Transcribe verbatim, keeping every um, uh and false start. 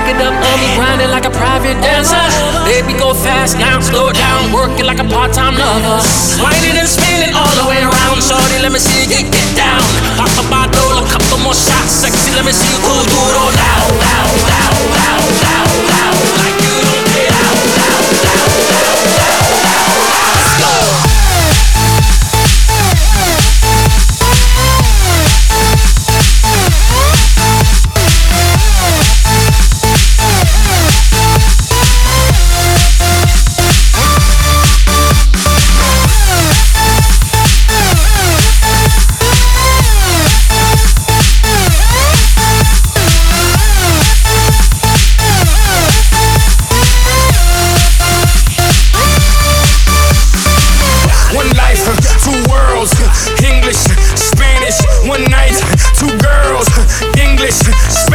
it up on me, grinding like a private dancer. Baby, go fast now, slow it down, working like a part-time lover. Whining and spinning all the way around. Shorty, let me see you get down. Pop a bottle, a couple more shots. Sexy, let me see you cool, do it all now, now, now, now, now, now. Like you don't get out, now, now, now, now, now. Let's go. English, Spanish, one night, two girls, English,